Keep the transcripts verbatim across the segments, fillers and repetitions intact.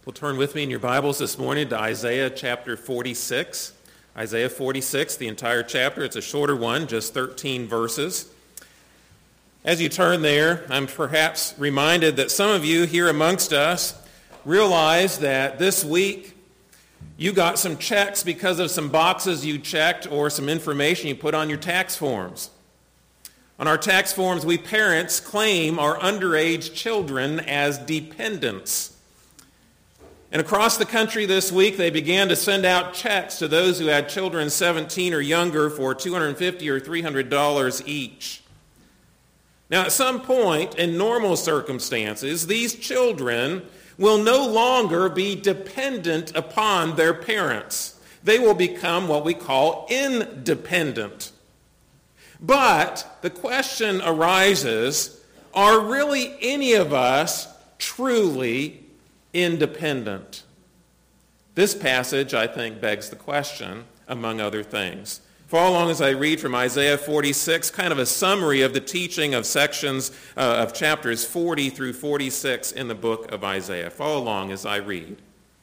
Well, turn with me in your Bibles this morning to Isaiah chapter forty-six. Isaiah forty-six, the entire chapter. It's a shorter one, just thirteen verses. As you turn there, I'm perhaps reminded that some of you here amongst us realize that this week you got some checks because of some boxes you checked or some information you put on your tax forms. On our tax forms, we parents claim our underage children as dependents. And across the country this week, they began to send out checks to those who had children seventeen or younger for two hundred fifty dollars or three hundred dollars each. Now, at some point in normal circumstances, these children will no longer be dependent upon their parents. They will become what we call independent. But the question arises, are really any of us truly independent? This passage, I think, begs the question, among other things. Follow along as I read from Isaiah forty-six, kind of a summary of the teaching of sections uh, of chapters forty through forty-six in the book of Isaiah. Follow along as I read.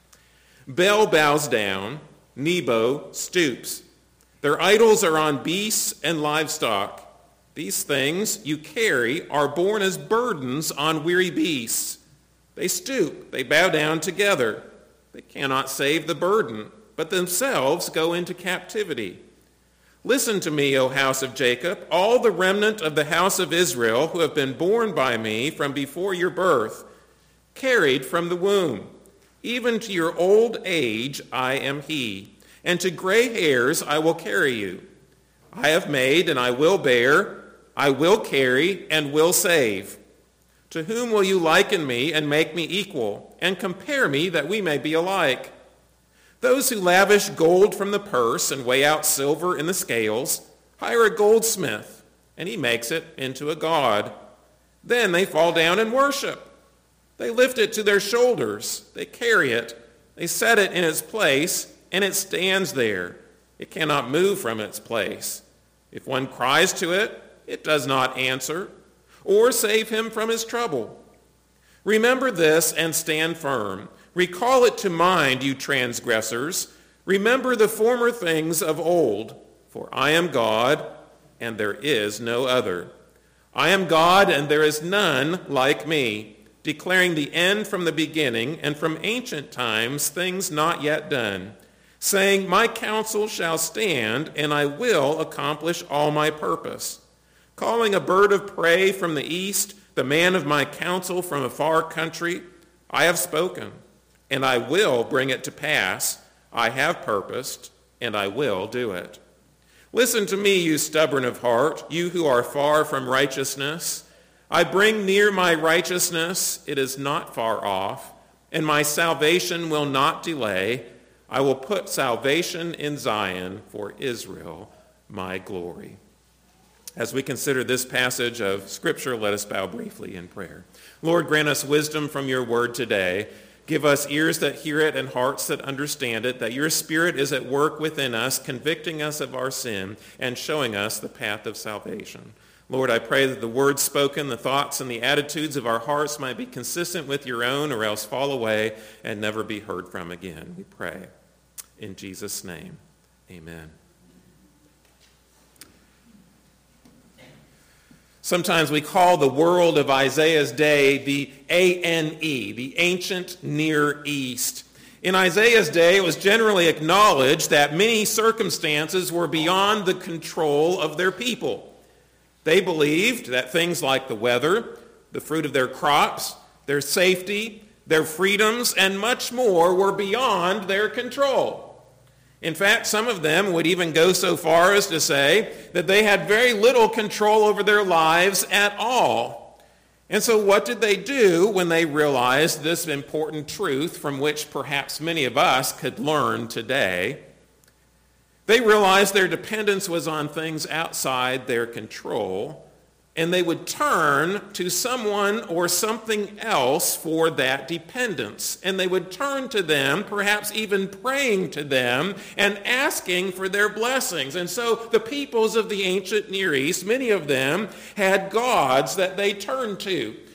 Bel bows down, Nebo stoops. Their idols are on beasts and livestock. These things you carry are borne as burdens on weary beasts. They stoop, they bow down together. They cannot save the burden, but themselves go into captivity. Listen to me, O house of Jacob, all the remnant of the house of Israel who have been born by me from before your birth, carried from the womb. Even to your old age I am he, and to gray hairs I will carry you. I have made and I will bear, I will carry and will save. To whom will you liken me and make me equal, and compare me that we may be alike? Those who lavish gold from the purse and weigh out silver in the scales, hire a goldsmith, and he makes it into a god. Then they fall down and worship. They lift it to their shoulders. They carry it. They set it in its place, and it stands there. It cannot move from its place. If one cries to it, it does not answer, or save him from his trouble. Remember this and stand firm. Recall it to mind, you transgressors. Remember the former things of old, for I am God, and there is no other. I am God, and there is none like me, declaring the end from the beginning, and from ancient times things not yet done, saying, my counsel shall stand, and I will accomplish all my purpose. Calling a bird of prey from the east, the man of my counsel from a far country, I have spoken, and I will bring it to pass. I have purposed, and I will do it. Listen to me, you stubborn of heart, you who are far from righteousness. I bring near my righteousness, it is not far off, and my salvation will not delay. I will put salvation in Zion for Israel, my glory. As we consider this passage of Scripture, let us bow briefly in prayer. Lord, grant us wisdom from your word today. Give us ears that hear it and hearts that understand it, that your Spirit is at work within us, convicting us of our sin and showing us the path of salvation. Lord, I pray that the words spoken, the thoughts and the attitudes of our hearts might be consistent with your own, or else fall away and never be heard from again. We pray. In Jesus' name, amen. Sometimes we call the world of Isaiah's day the A N E, the ancient Near East. In Isaiah's day, it was generally acknowledged that many circumstances were beyond the control of their people. They believed that things like the weather, the fruit of their crops, their safety, their freedoms, and much more were beyond their control. In fact, some of them would even go so far as to say that they had very little control over their lives at all. And so what did they do when they realized this important truth from which perhaps many of us could learn today? They realized their dependence was on things outside their control, and they would turn to someone or something else for that dependence. And they would turn to them, perhaps even praying to them and asking for their blessings. And so the peoples of the ancient Near East, many of them had gods that they turned to.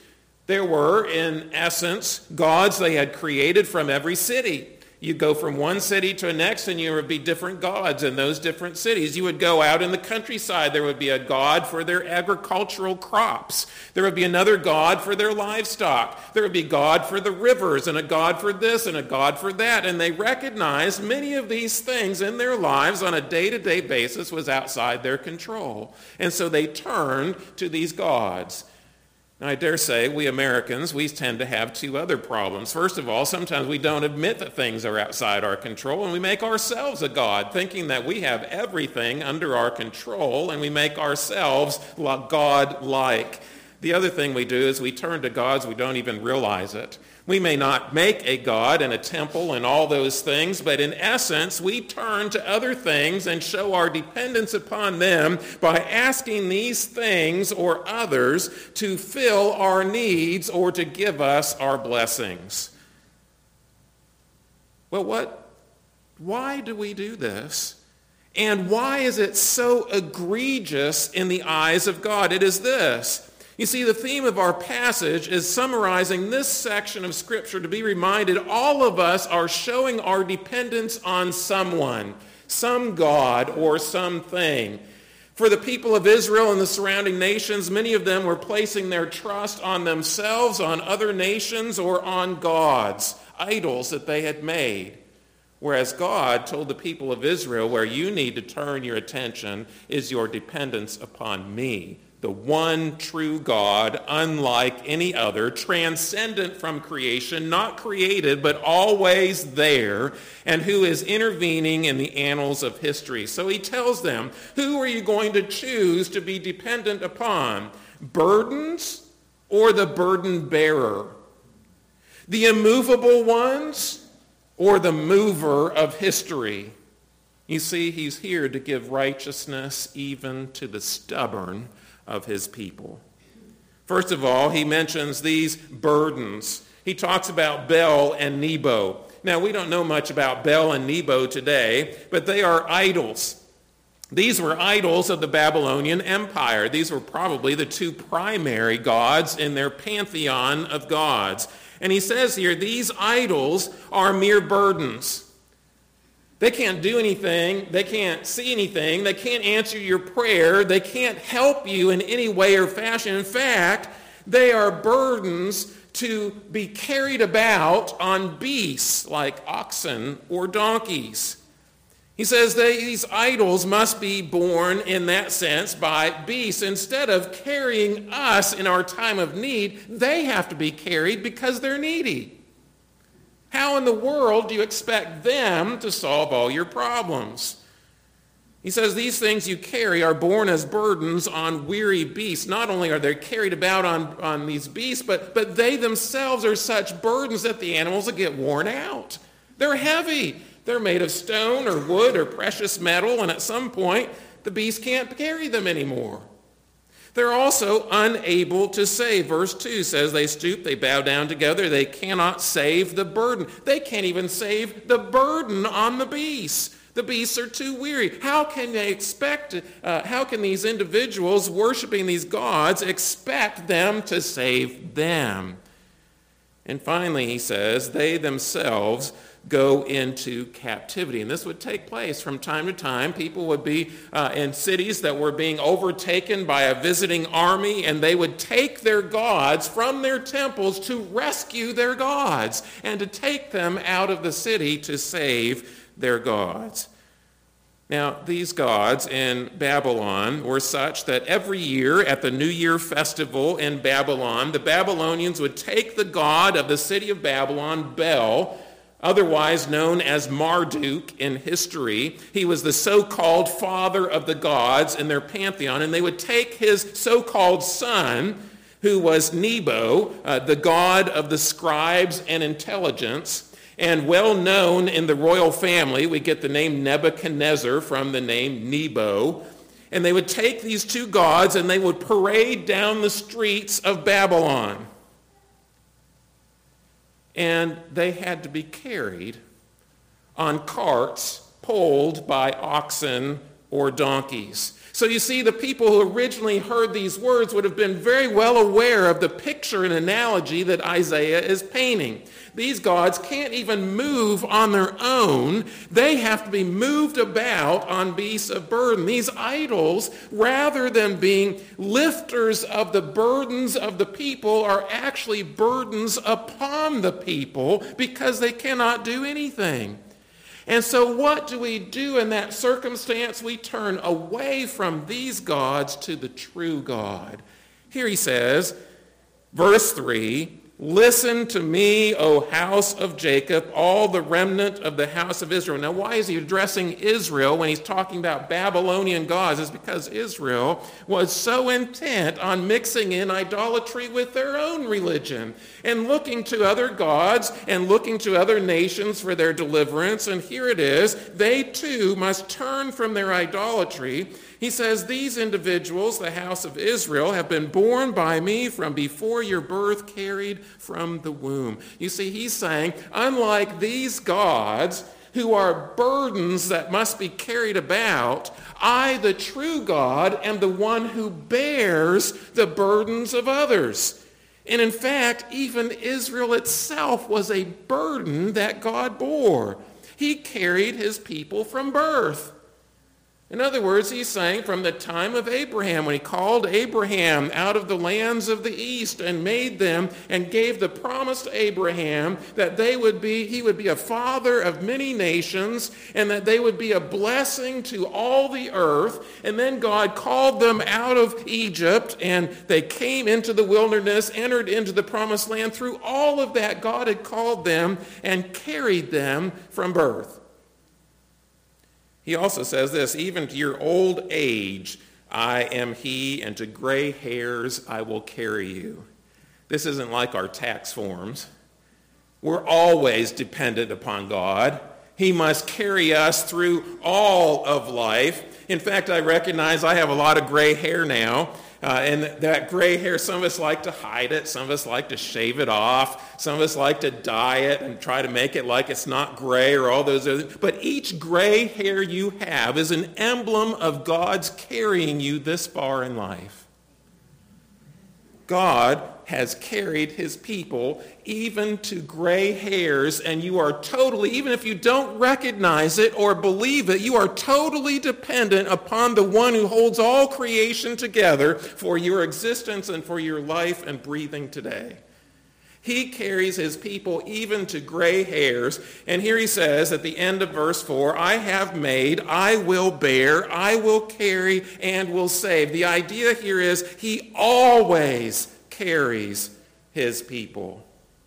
There were, in essence, gods they had created from every city. You go from one city to the next, and there would be different gods in those different cities. You would go out in the countryside. There would be a god for their agricultural crops. There would be another god for their livestock. There would be a god for the rivers, and a god for this, and a god for that. And they recognized many of these things in their lives on a day-to-day basis was outside their control. And so they turned to these gods. Now, I dare say we Americans, we tend to have two other problems. First of all, sometimes we don't admit that things are outside our control, and we make ourselves a god, thinking that we have everything under our control, and we make ourselves God-like. The other thing we do is we turn to gods, we don't even realize it. We may not make a god and a temple and all those things, but in essence, we turn to other things and show our dependence upon them by asking these things or others to fill our needs or to give us our blessings. Well, what? Why do we do this? And why is it so egregious in the eyes of God? It is this. You see, the theme of our passage is summarizing this section of Scripture to be reminded all of us are showing our dependence on someone, some God or something. For the people of Israel and the surrounding nations, many of them were placing their trust on themselves, on other nations, or on gods, idols that they had made. Whereas God told the people of Israel, where you need to turn your attention is your dependence upon me, the one true God, unlike any other, transcendent from creation, not created, but always there, and who is intervening in the annals of history. So he tells them, who are you going to choose to be dependent upon? Burdens or the burden bearer? The immovable ones or the mover of history? You see, he's here to give righteousness even to the stubborn of his people. First of all, he mentions these burdens. He talks about Bel and Nebo. Now, we don't know much about Bel and Nebo today, but they are idols. These were idols of the Babylonian Empire. These were probably the two primary gods in their pantheon of gods. And he says here, these idols are mere burdens. They can't do anything. They can't see anything. They can't answer your prayer. They can't help you in any way or fashion. In fact, they are burdens to be carried about on beasts like oxen or donkeys. He says they, these idols must be borne in that sense by beasts. Instead of carrying us in our time of need, they have to be carried because they're needy. How in the world do you expect them to solve all your problems? He says these things you carry are borne as burdens on weary beasts. Not only are they carried about on, on these beasts, but, but they themselves are such burdens that the animals will get worn out. They're heavy. They're made of stone or wood or precious metal, and at some point, the beast can't carry them anymore. They're also unable to save. Verse two says they stoop, they bow down together, they cannot save the burden. They can't even save the burden on the beasts. The beasts are too weary. How can they expect, uh, how can these individuals worshiping these gods expect them to save them? And finally, he says, they themselves go into captivity. And this would take place from time to time. People would be uh, in cities that were being overtaken by a visiting army, and they would take their gods from their temples to rescue their gods and to take them out of the city to save their gods. Now, these gods in Babylon were such that every year at the New Year festival in Babylon, the Babylonians would take the god of the city of Babylon, Bel, otherwise known as Marduk in history. He was the so-called father of the gods in their pantheon, and they would take his so-called son, who was Nebo, uh, the god of the scribes and intelligence, and well known in the royal family. We get the name Nebuchadnezzar from the name Nebo. And they would take these two gods and they would parade down the streets of Babylon. And they had to be carried on carts pulled by oxen or donkeys. So you see, the people who originally heard these words would have been very well aware of the picture and analogy that Isaiah is painting. These gods can't even move on their own. They have to be moved about on beasts of burden. These idols, rather than being lifters of the burdens of the people, are actually burdens upon the people because they cannot do anything. And so what do we do in that circumstance? We turn away from these gods to the true God. Here he says, verse three, "Listen to me, O house of Jacob, all the remnant of the house of Israel." Now, why is he addressing Israel when he's talking about Babylonian gods? It's because Israel was so intent on mixing in idolatry with their own religion and looking to other gods and looking to other nations for their deliverance. And here it is. They too must turn from their idolatry. He says, "These individuals, the house of Israel, have been born by me from before your birth, carried from the womb." You see, he's saying, unlike these gods who are burdens that must be carried about, I, the true God, am the one who bears the burdens of others. And in fact, even Israel itself was a burden that God bore. He carried his people from birth. In other words, he's saying from the time of Abraham, when he called Abraham out of the lands of the east and made them and gave the promise to Abraham that they would be, he would be a father of many nations and that they would be a blessing to all the earth. And then God called them out of Egypt and they came into the wilderness, entered into the promised land. Through all of that, God had called them and carried them from birth. He also says this, "Even to your old age, I am he, and to gray hairs I will carry you." This isn't like our tax forms. We're always dependent upon God. He must carry us through all of life. In fact, I recognize I have a lot of gray hair now. Uh, and that gray hair, some of us like to hide it. Some of us like to shave it off. Some of us like to dye it and try to make it like it's not gray or all those other things. But each gray hair you have is an emblem of God's carrying you this far in life. God has carried his people even to gray hairs, and you are totally, even if you don't recognize it or believe it, you are totally dependent upon the one who holds all creation together for your existence and for your life and breathing today. He carries his people even to gray hairs. And here he says at the end of verse four, "I have made, I will bear, I will carry, and will save." The idea here is he always carries his people.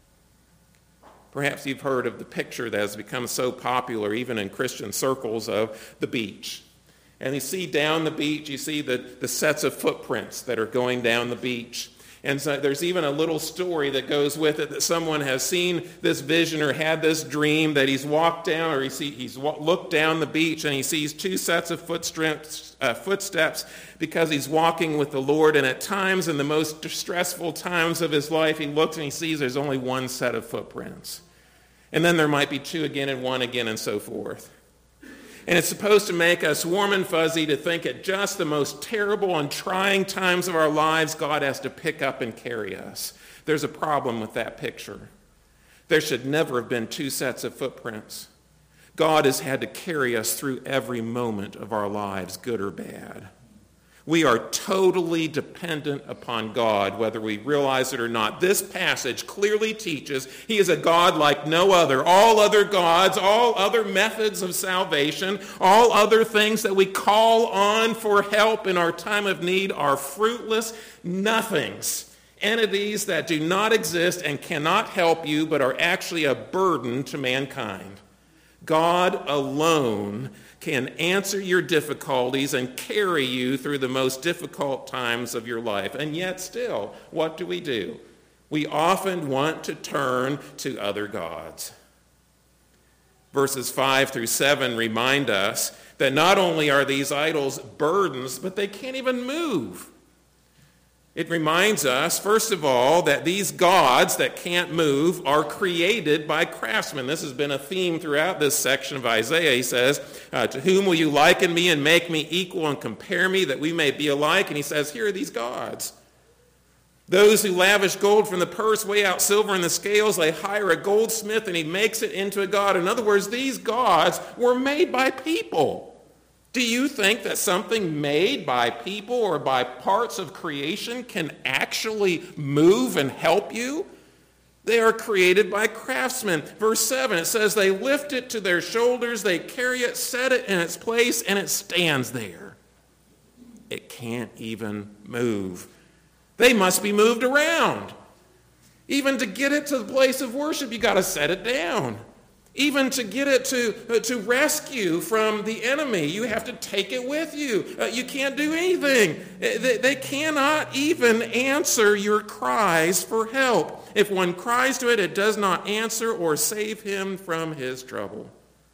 Perhaps you've heard of the picture that has become so popular even in Christian circles of the beach. And you see down the beach, you see the, the sets of footprints that are going down the beach. And so there's even a little story that goes with it that someone has seen this vision or had this dream that he's walked down or he see, he's looked down the beach and he sees two sets of footsteps, uh, footsteps because he's walking with the Lord. And at times, in the most distressful times of his life, he looks and he sees there's only one set of footprints. And then there might be two again and one again and so forth. And it's supposed to make us warm and fuzzy to think at just the most terrible and trying times of our lives, God has to pick up and carry us. There's a problem with that picture. There should never have been two sets of footprints. God has had to carry us through every moment of our lives, good or bad. We are totally dependent upon God, whether we realize it or not. This passage clearly teaches he is a God like no other. All other gods, all other methods of salvation, all other things that we call on for help in our time of need are fruitless nothings. Entities that do not exist and cannot help you, but are actually a burden to mankind. God alone can answer your difficulties and carry you through the most difficult times of your life. And yet still, what do we do? We often want to turn to other gods. Verses five through seven remind us that not only are these idols burdens, but they can't even move. It reminds us, first of all, that these gods that can't move are created by craftsmen. This has been a theme throughout this section of Isaiah. He says, uh, to whom will you liken me and make me equal and compare me that we may be alike? And he says, here are these gods. Those who lavish gold from the purse weigh out silver in the scales. They hire a goldsmith and he makes it into a god. In other words, these gods were made by people. Do you think that something made by people or by parts of creation can actually move and help you? They are created by craftsmen. Verse seven, it says, they lift it to their shoulders, they carry it, set it in its place, and it stands there. It can't even move. They must be moved around. Even to get it to the place of worship, you got to set it down. Even to get it to, uh, to rescue from the enemy, you have to take it with you. Uh, you can't do anything. They, they cannot even answer your cries for help. If one cries to it, it does not answer or save him from his trouble.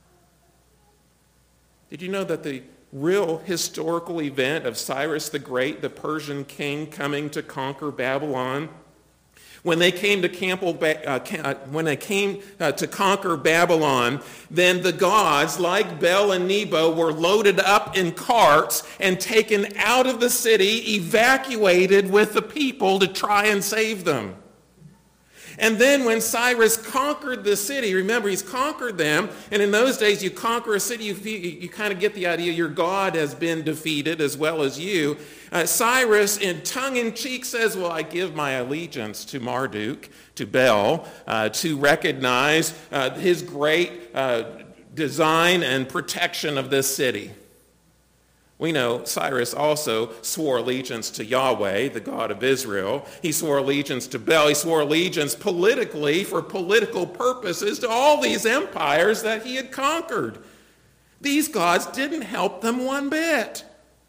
Did you know that the real historical event of Cyrus the Great, the Persian king coming to conquer Babylon, When they came to Campbell, uh, when they came uh, to conquer Babylon, then the gods, like Bel and Nebo, were loaded up in carts and taken out of the city, evacuated with the people to try and save them. And then when Cyrus conquered the city, remember, he's conquered them, and in those days you conquer a city, you, you, you kind of get the idea your God has been defeated as well as you. Uh, Cyrus, in tongue-in-cheek, says, well, I give my allegiance to Marduk, to Bel, uh, to recognize uh, his great uh, design and protection of this city. We know Cyrus also swore allegiance to Yahweh, the God of Israel. He swore allegiance to Bel. He swore allegiance politically for political purposes to all these empires that he had conquered. These gods didn't help them one bit.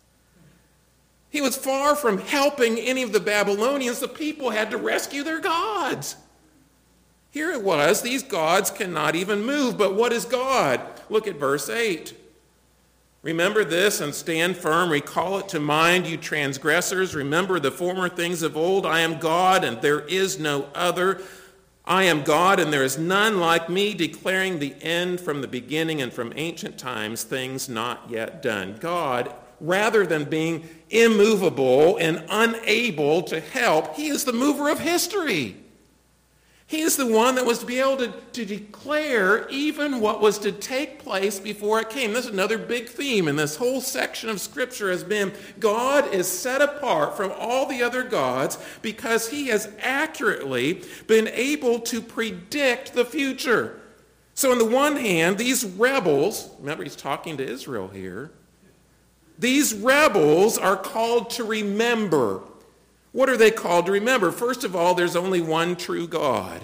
He was far from helping any of the Babylonians. The people had to rescue their gods. Here it was, these gods cannot even move. But what is God? Look at verse eight. Remember this and stand firm. Recall it to mind, you transgressors. Remember the former things of old. I am God, and there is no other. I am God, and there is none like me, declaring the end from the beginning and from ancient times, things not yet done. God, rather than being immovable and unable to help, he is the mover of history. He is the one that was to be able to, to declare even what was to take place before it came. This is another big theme in this whole section of Scripture has been God is set apart from all the other gods because he has accurately been able to predict the future. So on the one hand, these rebels, remember he's talking to Israel here, these rebels are called to remember. What are they called to remember? First of all, there's only one true God.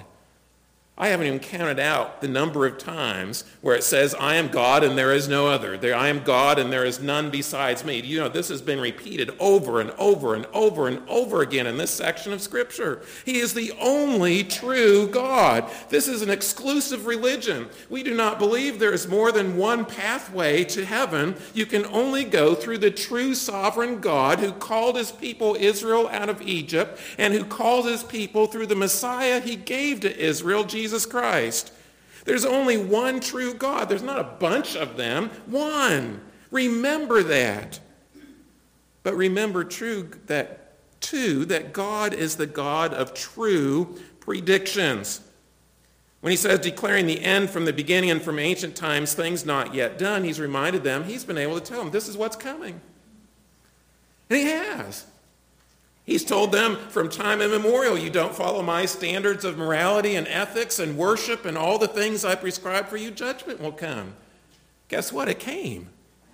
I haven't even counted out the number of times where it says, I am God and there is no other. There, I am God and there is none besides me. You know, this has been repeated over and over and over and over again in this section of Scripture. He is the only true God. This is an exclusive religion. We do not believe there is more than one pathway to heaven. You can only go through the true sovereign God who called his people Israel out of Egypt and who called his people through the Messiah he gave to Israel, Jesus Jesus Christ. There's only one true God. There's not a bunch of them. One. Remember that. But remember true that too that God is the God of true predictions. When he says declaring the end from the beginning and from ancient times, things not yet done, he's reminded them, he's been able to tell them this is what's coming. And he has. He's told them from time immemorial, you don't follow my standards of morality and ethics and worship and all the things I prescribe for you, judgment will come. Guess what? It came.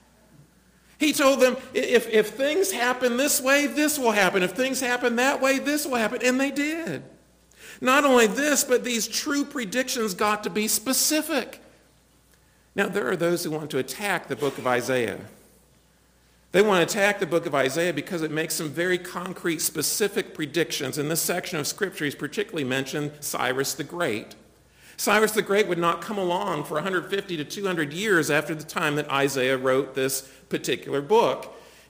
He told them, if, if things happen this way, this will happen. If things happen that way, this will happen. And they did. Not only this, but these true predictions got to be specific. Now, there are those who want to attack the book of Isaiah. They want to attack the book of Isaiah because it makes some very concrete, specific predictions. In this section of Scripture, he's particularly mentioned Cyrus the Great. Cyrus the Great would not come along for one hundred fifty to two hundred years after the time that Isaiah wrote this particular book.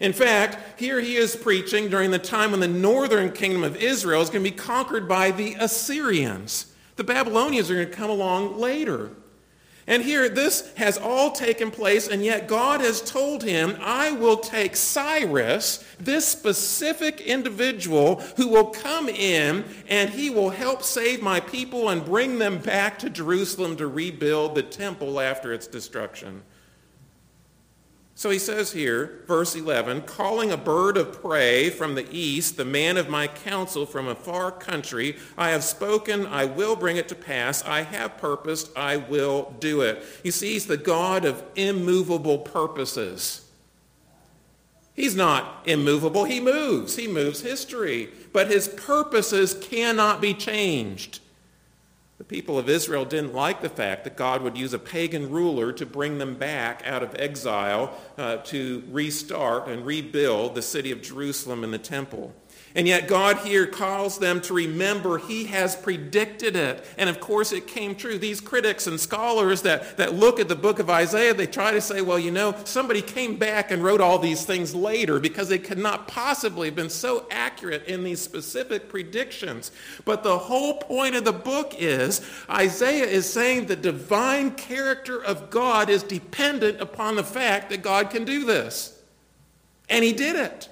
In fact, here he is preaching during the time when the northern kingdom of Israel is going to be conquered by the Assyrians. The Babylonians are going to come along later. And here, this has all taken place, and yet God has told him, I will take Cyrus, this specific individual who will come in, and he will help save my people and bring them back to Jerusalem to rebuild the temple after its destruction. So he says here, verse eleven, calling a bird of prey from the east, the man of my counsel from a far country, I have spoken, I will bring it to pass, I have purposed, I will do it. You see, he's the God of immovable purposes. He's not immovable, he moves, he moves history, but his purposes cannot be changed. The people of Israel didn't like the fact that God would use a pagan ruler to bring them back out of exile uh, to restart and rebuild the city of Jerusalem and the temple. And yet God here calls them to remember he has predicted it. And of course it came true. These critics and scholars that, that look at the book of Isaiah, they try to say, well, you know, somebody came back and wrote all these things later because they could not possibly have been so accurate in these specific predictions. But the whole point of the book is Isaiah is saying the divine character of God is dependent upon the fact that God can do this. And he did it.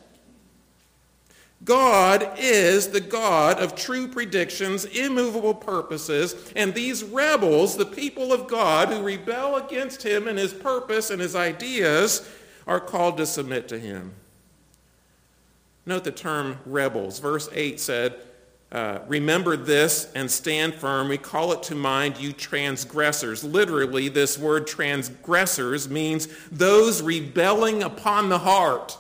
God is the God of true predictions, immovable purposes, and these rebels, the people of God who rebel against him and his purpose and his ideas, are called to submit to him. Note the term rebels. Verse eight said, uh, remember this and stand firm. We call it to mind, you transgressors. Literally, this word transgressors means those rebelling upon the heart.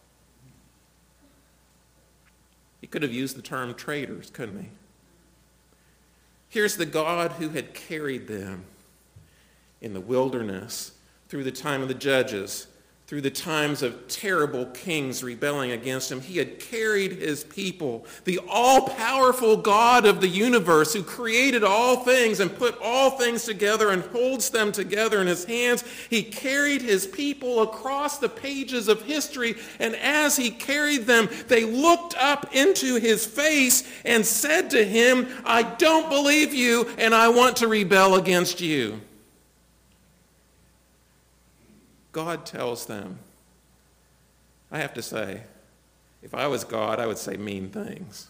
He could have used the term traitors, couldn't he? Here's the God who had carried them in the wilderness through the time of the judges, through the times of terrible kings rebelling against him. He had carried his people. The all-powerful God of the universe who created all things and put all things together and holds them together in his hands. He carried his people across the pages of history, and as he carried them, they looked up into his face and said to him, I don't believe you, and I want to rebel against you. God tells them, I have to say, if I was God, I would say mean things.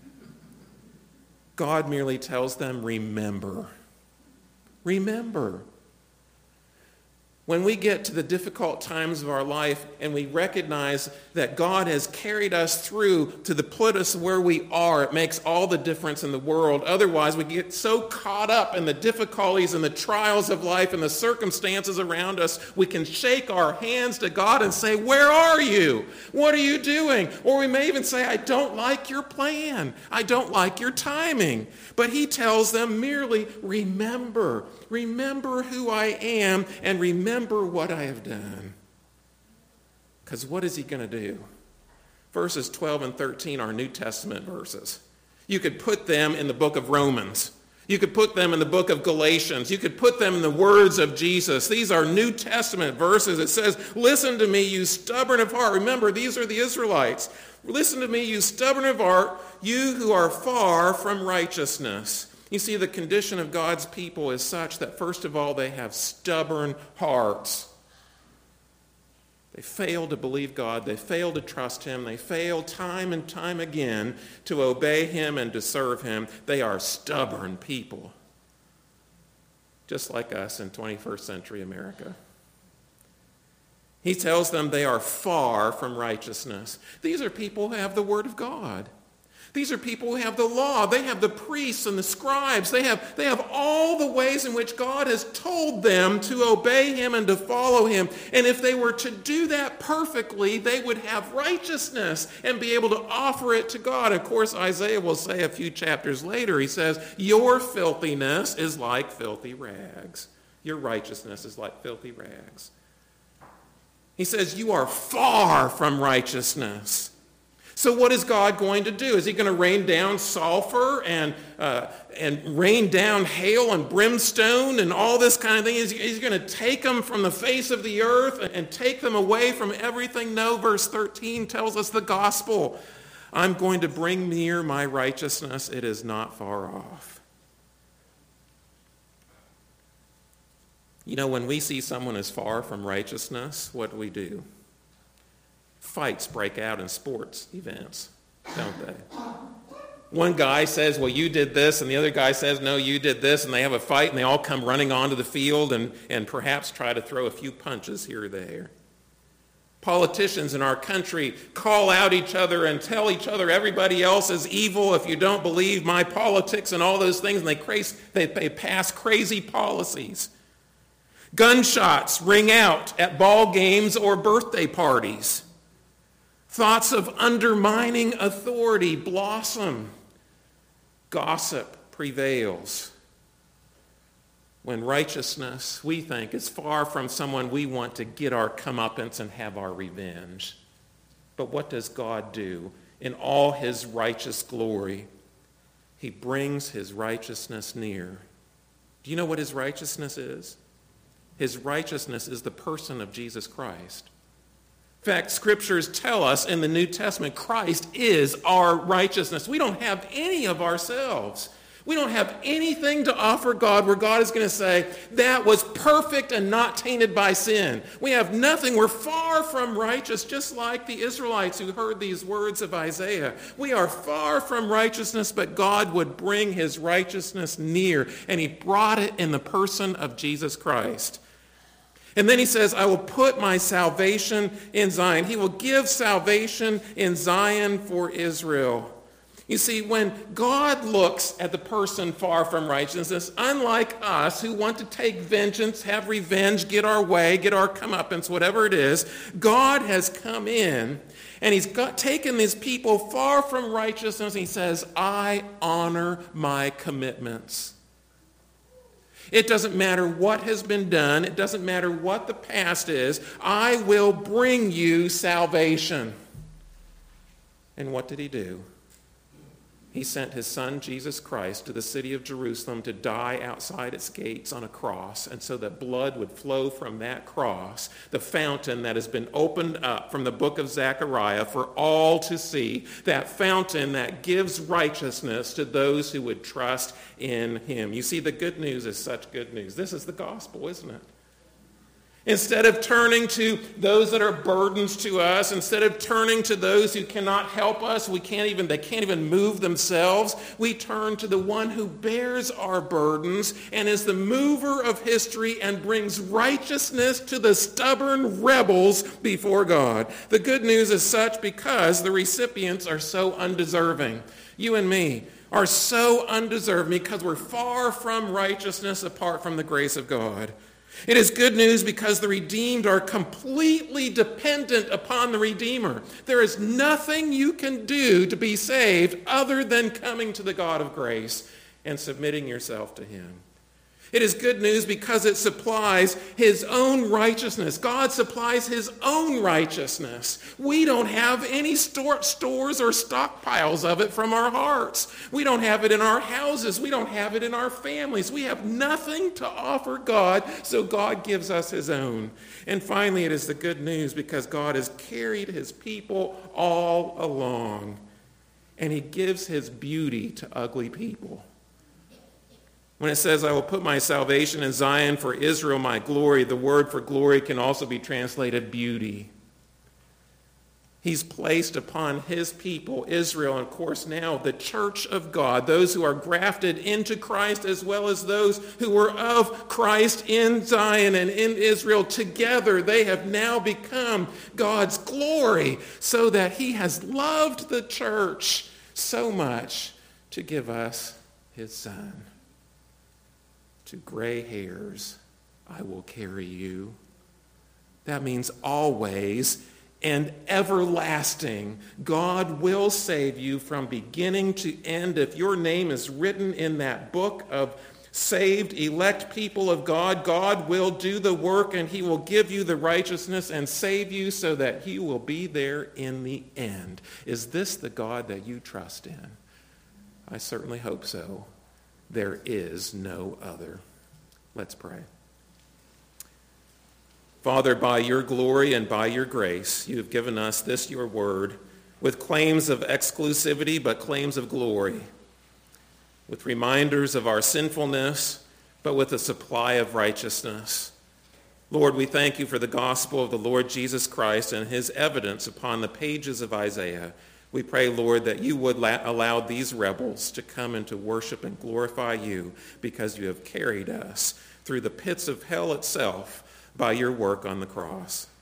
God merely tells them, remember. Remember. When we get to the difficult times of our life and we recognize that God has carried us through to the put us where we are, it makes all the difference in the world. Otherwise, we get so caught up in the difficulties and the trials of life and the circumstances around us, we can shake our hands to God and say, where are you? What are you doing? Or we may even say, I don't like your plan. I don't like your timing. But he tells them merely, remember. Remember who I am and remember what I have done. Because what is he going to do? Verses twelve and thirteen are New Testament verses. You could put them in the book of Romans. You could put them in the book of Galatians. You could put them in the words of Jesus. These are New Testament verses. It says, listen to me, you stubborn of heart. Remember, these are the Israelites. Listen to me, you stubborn of heart, you who are far from righteousness. You see, the condition of God's people is such that, first of all, they have stubborn hearts. They fail to believe God. They fail to trust him. They fail time and time again to obey him and to serve him. They are stubborn people, just like us in twenty-first century America. He tells them they are far from righteousness. These are people who have the word of God. These are people who have the law. They have the priests and the scribes. They have, they have all the ways in which God has told them to obey him and to follow him. And if they were to do that perfectly, they would have righteousness and be able to offer it to God. Of course, Isaiah will say a few chapters later, he says, your filthiness is like filthy rags. Your righteousness is like filthy rags. He says, you are far from righteousness. So what is God going to do? Is he going to rain down sulfur and uh, and rain down hail and brimstone and all this kind of thing? Is he, he's going to take them from the face of the earth and, and take them away from everything? No, verse thirteen tells us the gospel. I'm going to bring near my righteousness. It is not far off. You know, when we see someone is far from righteousness, what do we do? Fights break out in sports events, don't they? One guy says, well, you did this, and the other guy says, no, you did this, and they have a fight, and they all come running onto the field and, and perhaps try to throw a few punches here or there. Politicians in our country call out each other and tell each other everybody else is evil if you don't believe my politics and all those things, and they, crazy, they, they pass crazy policies. Gunshots ring out at ball games or birthday parties. Thoughts of undermining authority blossom. Gossip prevails. When righteousness, we think, is far from someone we want to get our comeuppance and have our revenge. But what does God do? In all his righteous glory, he brings his righteousness near. Do you know what his righteousness is? His righteousness is the person of Jesus Christ. In fact, scriptures tell us in the New Testament, Christ is our righteousness. We don't have any of ourselves. We don't have anything to offer God where God is going to say, that was perfect and not tainted by sin. We have nothing. We're far from righteous, just like the Israelites who heard these words of Isaiah. We are far from righteousness, but God would bring his righteousness near, and he brought it in the person of Jesus Christ. And then he says, I will put my salvation in Zion. He will give salvation in Zion for Israel. You see, when God looks at the person far from righteousness, unlike us who want to take vengeance, have revenge, get our way, get our comeuppance, whatever it is, God has come in and he's got, taken these people far from righteousness. And he says, I honor my commitments. It doesn't matter what has been done. It doesn't matter what the past is. I will bring you salvation. And what did he do? He sent his son, Jesus Christ, to the city of Jerusalem to die outside its gates on a cross, and so that blood would flow from that cross, the fountain that has been opened up from the book of Zechariah for all to see, that fountain that gives righteousness to those who would trust in him. You see, the good news is such good news. This is the gospel, isn't it? Instead of turning to those that are burdens to us, instead of turning to those who cannot help us, we can't even, they can't even move themselves, we turn to the one who bears our burdens and is the mover of history and brings righteousness to the stubborn rebels before God. The good news is such because the recipients are so undeserving. You and me are so undeserving because we're far from righteousness apart from the grace of God. It is good news because the redeemed are completely dependent upon the Redeemer. There is nothing you can do to be saved other than coming to the God of grace and submitting yourself to him. It is good news because it supplies his own righteousness. God supplies his own righteousness. We don't have any store, stores or stockpiles of it from our hearts. We don't have it in our houses. We don't have it in our families. We have nothing to offer God, so God gives us his own. And finally, it is the good news because God has carried his people all along, and he gives his beauty to ugly people. When it says, I will put my salvation in Zion for Israel, my glory, the word for glory can also be translated beauty. He's placed upon his people, Israel, and of course now the church of God, those who are grafted into Christ as well as those who were of Christ in Zion and in Israel. Together they have now become God's glory, so that he has loved the church so much to give us his son. To gray hairs I will carry you. That means always and everlasting. God will save you from beginning to end. If your name is written in that book of saved, elect people of God. God will do the work, and he will give you the righteousness and save you so that he will be there in the end. Is this the God that you trust in? I certainly hope so. There is no other. Let's pray. Father, by your glory and by your grace, you have given us this your word with claims of exclusivity but claims of glory, with reminders of our sinfulness but with a supply of righteousness. Lord, we thank you for the gospel of the Lord Jesus Christ and his evidence upon the pages of Isaiah. We pray, Lord, that you would la- allow these rebels to come and to worship and glorify you because you have carried us through the pits of hell itself by your work on the cross.